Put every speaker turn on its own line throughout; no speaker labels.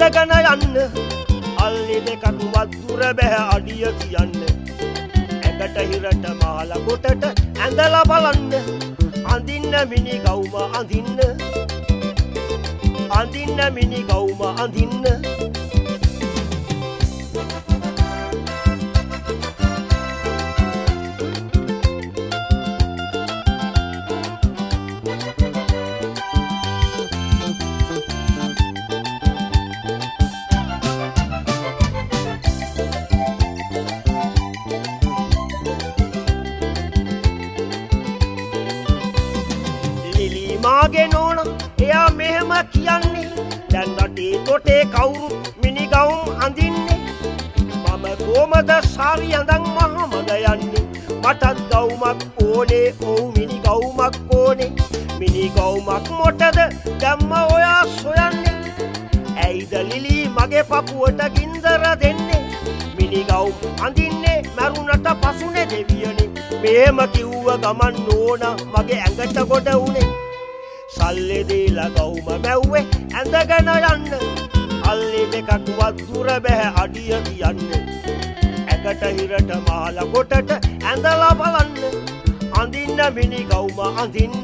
ඇඳගෙන යන්න අල්ලි දෙකක් වතුර බැහැ අඩිය කියන්න ඇඟට හිරට මාල කොටට ඇඳලා බලන්න අඳින්න මිනි ගවුම අඳින්න අඳින්න මිනි ගවුම අඳින්න මාගේ නෝන එයා මෙහෙම කියන්නේ දැන් රටේ තොටේ කවුරුත් මිනි ගවුම් අඳින්නේ මම කොහමද සාරි අඳන් මහමග යන්නේ මටත් ගවුමක් ඕනේ ඔව් මිනි ගවුමක් ඕනේ මිනි ගවුමක් මොටද දැම්ම ඔයා සොයන්නේ ඇයිද ලිලි මගේ පපුවට ගින්දර දෙන්නේ මිනි ගවුම් අඳින්නේ මරුණට පසුනේ දෙවියනේ මෙහෙම කිව්ව ගමන් නෝන මගේ ඇඟට ගොඩ උනේ සල්ලි දීලා ගවුම මැව්වේ ඇඳගෙන යන්න අල්ලි දෙකක් වතුර බැහැ අඩිය කියන්න ඇඟට හිරට මාල කොටට ඇඳලා බලන්න අඳින්න මිනි ගවුම අඳින්න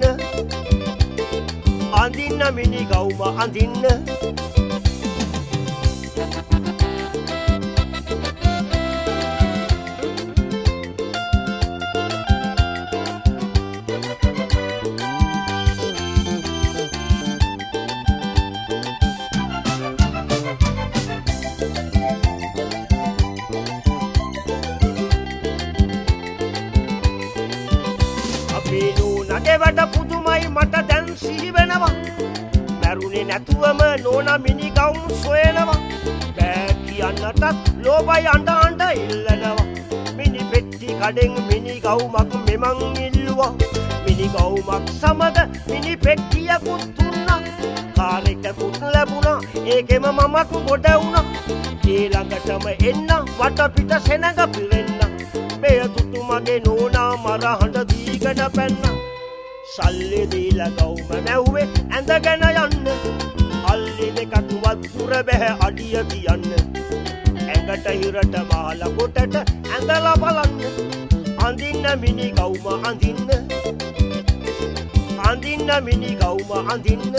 අඳින්න මිනි ගවුම අඳින්න නගේ වැඩ පුදුමයි මට දැන් සිහි වෙනවා මැරුණේ නැතුවම නෝන මිනි ගවුම් සොයනවා බෑ කියන්නටත් ලෝභයි අඬ අඬ ඉල්ලනවා මිනි පෙට්ටි කඩෙන් මිනි ගවුමක් මෙමන් ඉල්ලුවා මිනි ගවුමක් සමග මිනි පෙට්ටියකුත් දුන්නා කාර් එකකුත් ලැබුණා ඒකෙම මමත් ගොඩ වුණා ඒ ළඟටම එන්න වටපිට සෙනඟ පිරෙන්න මෙය තුතු මගේ නෝනා මර හඬ දීගෙන පැන්න සල්ලි දීලා ගවුම මැව්වේ ඇඳගෙන යන්න අල්ලි දෙකක් වතුර බැහැ අඩිය කියන්න ඇඟට හිරට මාල කොටට ඇඳලා බලන්න අඳින්න මිනි ගවුම අඳින්න අඳින්න මිනි ගවුම අඳින්න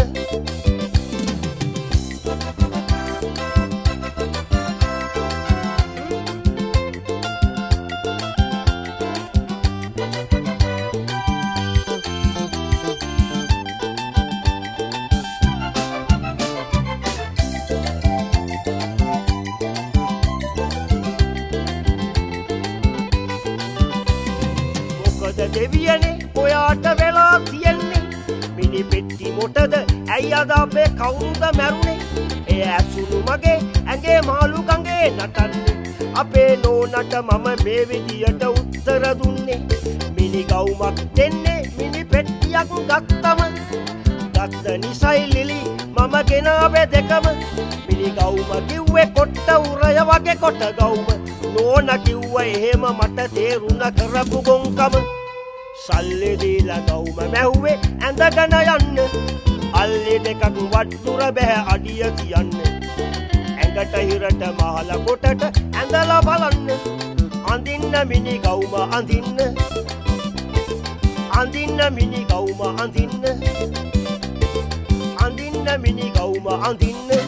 දෙවියනේ ඔයාට වෙලා තියෙන්නේ මිනි පෙට්ටි මොටද ඇයි අද අපේ කවුරුද මැරුණේ එය ඇසුණු මගේ ඇඟේ මාළු ගඟේ නටන්නේ අපේ නෝනට මම මේ විදියට උත්තර දුන්නේ මිනි ගවුමක් දෙන්නේ මිනි පෙට්ටියක් ගත්තම ගත්ත නිසයි ලිලි මම ගෙනාවේ දෙකම මිනි ගවුම කිව්වේ කොට්ට උරය වගේ කොට ගවුම නෝන කිව්ව එහෙම මට තේරුණ කරපු ගොංකම සල්ලි දීලා ගවුම මැව්වේ ඇඳගෙන යන්න අල්ලි දෙකක් වතුර බැහැ අඩිය කියන්න ඇඟට හිරට මාල කොටට ඇඳලා බලන්න අඳින්න මිනි ගවුම අඳින්න අඳින්න මිනි ගවුම අඳින්න අඳින්න මිනි ගවුම අඳින්න